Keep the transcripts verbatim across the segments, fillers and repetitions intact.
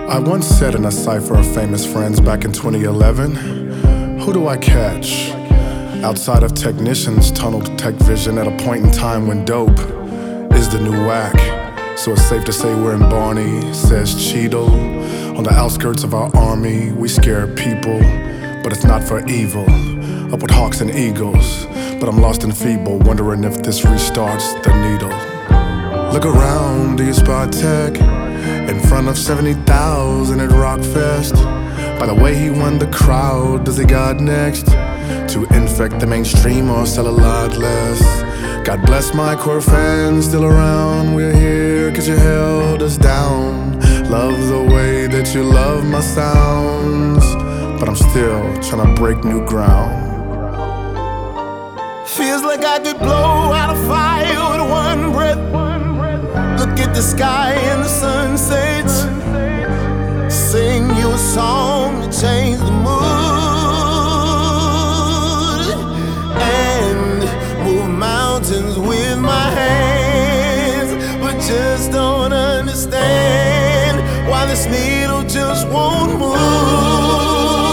I once said in a cipher of famous friends back in twenty eleven, who do I catch? Outside of technicians, tunnel tech vision at a point in time when dope is the new whack. So it's safe to say we're in Barney, says Cheadle. On the outskirts of our army, we scare people, but it's not for evil. Up with hawks and eagles, but I'm lost and feeble, wondering if this restarts the needle. Look around, do you spot tech? In front of seventy thousand at Rockfest. By the way he won the crowd, does he got next? To infect the mainstream or sell a lot less? God bless my core fans still around. We're here cause you held us down. Love the way that you love my sounds, but I'm still trying to break new ground. Feels like I could blow out a fire with one breath. Look at the sky and the sunset. Sing you a song to change the mood. And move mountains with my hands. But just don't understand why this needle just won't move.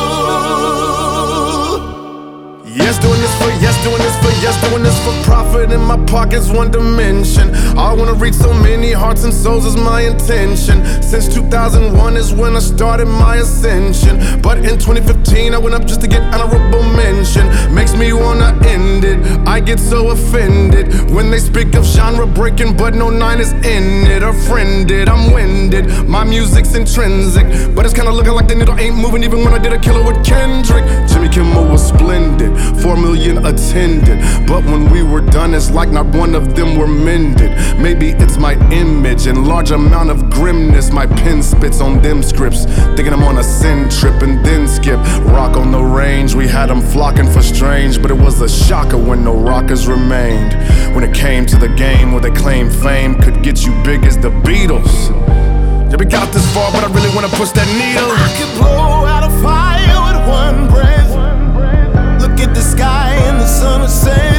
Yes, doing this for yes, doing this for yes, doing this for profit. In my pockets, one dimension. I wanna reach so many hearts and souls is my intention. Since two thousand one is when I started my ascension. But in twenty fifteen, I went up just to get honorable mention. Makes me wanna end it. I get so offended when they speak of genre breaking, but no nine is in it. Offended, I'm winded. My music's intrinsic, but it's kinda looking like the needle ain't moving even when I did a killer with Kendrick. Jimmy Kimmel was splendid. Four million attended, but when we were done, it's like not one of them were mended. Maybe it's my image and large amount of grimness. My pen spits on them scripts, thinking I'm on a sin trip and then skip. Rock on the range, we had them flocking for strange, but it was a shocker when no rockers remained. When it came to the game where they claimed fame could get you big as the Beatles. Yeah, we got this far, but I really wanna push that needle. I could blow out a fire with one breath. Look at the sky and the sunset.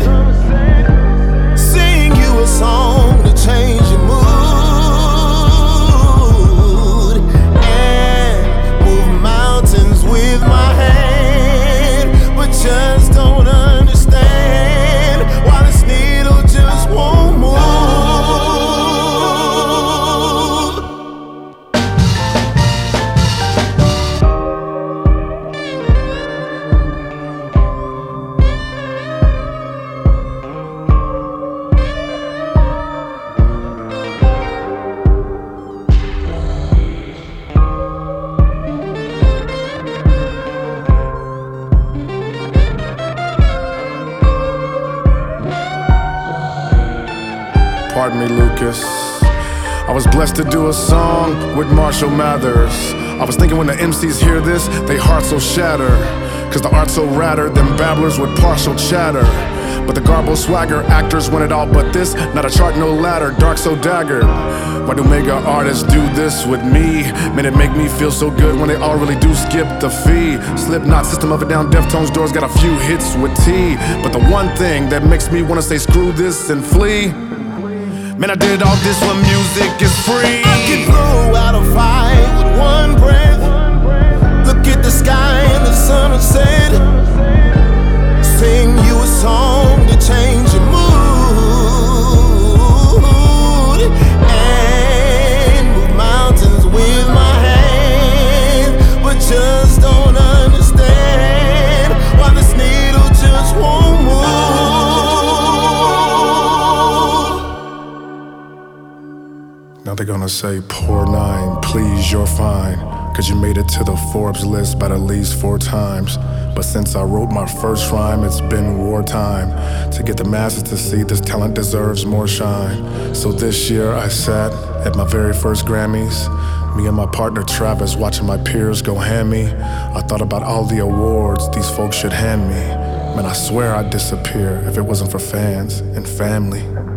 Sing you a song to change your mood. And move mountains with my hand. But just don't understand why this needle just won't move. Pardon me, Lucas. I was blessed to do a song with Marshall Mathers. I was thinking when the M Cs hear this, they hearts will shatter. Cause the art's so radder, them babblers with partial chatter. But the garble swagger, actors want it all but this. Not a chart, no ladder, dark so dagger. Why do mega artists do this with me? Man, it make me feel so good when they all really do skip the fee. Slipknot, System of a Down, Deftones, Doors got a few hits with T. But the one thing that makes me wanna say screw this and flee, man, I did all this when music is free. I could blow out a fire with one breath. Look at the sky and the sunset. Sing you a song to change your mood. And move mountains with my hand. But just don't understand why this needle just won't move. Now they're gonna say, poor nine, please, you're fine. Cause you made it to the Forbes list about at least four times. But since I wrote my first rhyme, it's been wartime. To get the masses to see this talent deserves more shine. So this year I sat at my very first Grammys. Me and my partner Travis watching my peers go hammy. I thought about all the awards these folks should hand me. Man, I swear I'd disappear if it wasn't for fans and family.